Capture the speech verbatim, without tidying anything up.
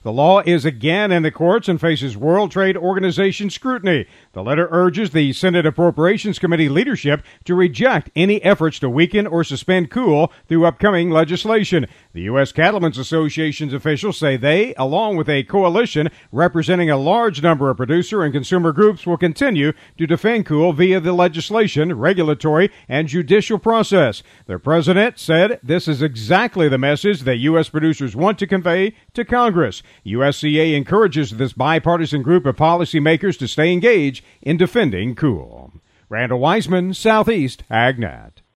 The law is again in the courts and faces World Trade Organization scrutiny. The letter urges the Senate Appropriations Committee leadership to reject any efforts to weaken or suspend Cool through upcoming legislation. The U S Cattlemen's Association's officials say they, along with a coalition representing a large number of producer and consumer groups, will continue to defend Cool via the legislation, regulatory, and judicial process. The president said this is exactly the message that U S producers want to convey to Congress. U S C A encourages this bipartisan group of policymakers to stay engaged in defending Cool. Randall Wiseman, Southeast AgNet.